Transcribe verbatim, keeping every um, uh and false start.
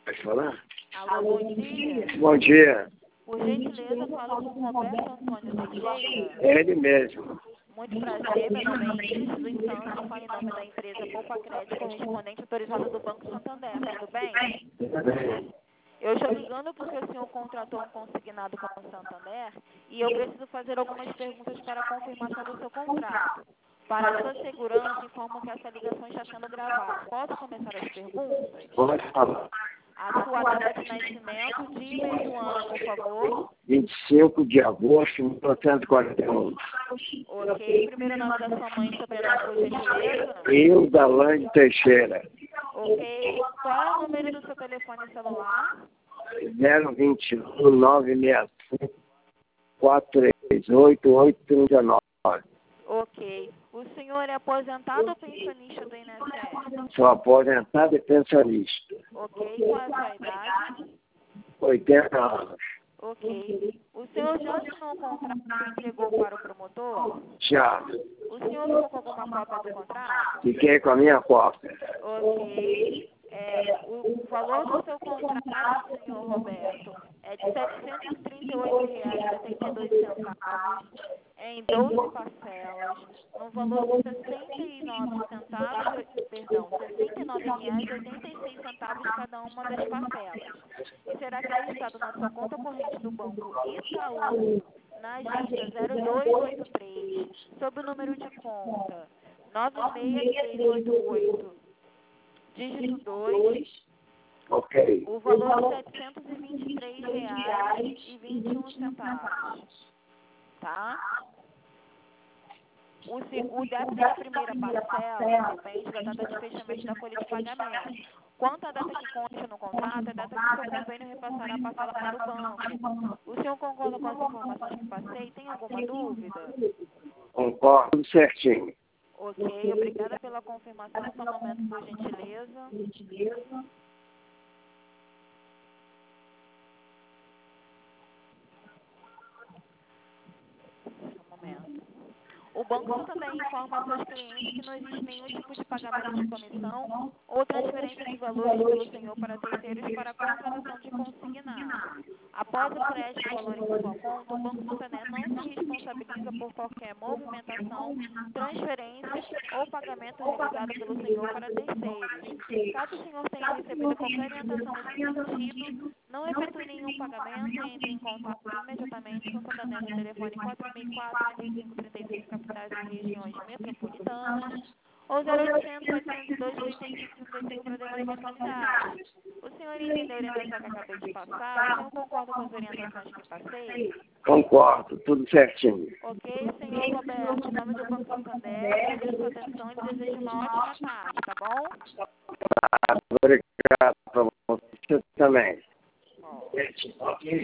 Pode falar? Alô, bom dia. Bom dia. Por gentileza, falo com o Roberto Antônio Teixeira. É ele mesmo. Muito prazer, meu nome é Ingrid dos Santos, falo em nome da empresa Poupa Crédito, correspondente autorizado do Banco Santander, tudo bem? Tudo bem. Eu estou ligando porque o senhor contratou um consignado com o Santander e eu preciso fazer algumas perguntas para a confirmação do seu contrato. Para a sua segurança, informo que essa ligação está sendo gravada. Posso começar as perguntas? Pode falar. A sua data de nascimento, dia, mês do ano, por favor. vinte e cinco de agosto de mil novecentos e quarenta e um. Ok. Primeiro nome da sua mãe, sobrenome, por gentileza. Eu, Dalane Teixeira. Ok. Qual é o número do seu telefone celular? zero vinte e um, nove seis cinco, quatro três oito, oito três nove. Ok. O senhor é aposentado ou pensionista do I N S S? Sou aposentado e pensionista. Ok. Qual é a sua idade? oitenta anos. Ok. O senhor já assinou o contrato e entregou para o promotor? Já. O senhor ficou com alguma cópia do contrato? Fiquei com a minha cópia. Ok. É, o valor do seu contrato, senhor Roberto, é de setecentos e trinta e oito reais e setenta e dois centavos em doze parcelas, no valor de sessenta e nove centavos, perdão, sessenta e nove reais e oitenta e seis centavos cada uma das parcelas. E será acreditado na sua conta corrente do banco Itaú, na agência zero dois oito três, sob o número de conta nove seis três oito oito, dígito dois, Ok. o valor de setecentos e vinte e três reais e vinte e um centavos. Tá? O, se, o débito da primeira parcela depende da data de fechamento da folha de pagamento. Quanto à data que consta no contrato, é a data que seu convênio repassará a parcela para o banco. O senhor concorda com as informações que passei? Tem alguma dúvida? Concordo certinho. Ok, obrigada pela confirmação. Só um momento, por gentileza. Só um momento. O Banco Santander informa a seus clientes que não existe nenhum tipo de pagamento de comissão ou transferência de valores pelo senhor para terceiros para a contratação de consignado. Após o crédito de valores em sua conta, o Banco Santander não se responsabiliza por qualquer movimentação, transferência ou pagamento realizado pelo senhor para terceiros. Caso o senhor tenha recebido qualquer orientação nesse sentido, não efetue nenhum pagamento e entre em contato imediatamente com o Santander no telefone quatro seis quatro, trinta e cinco, trinta e cinco, capitais e regiões metropolitanas, ou zero oitocentos, setecentos e dois, trinta e cinco, trinta e cinco para demais localidades. O senhor entendeu a orientação que acabei de passar? O senhor concorda com as orientações que passei? Concordo, tudo certinho. Ok, senhor Roberto, em nome do Banco Santander, agradeço a sua atenção e lhe desejo uma ótima tarde, tá bom? Obrigado para você também. Bom. Ok.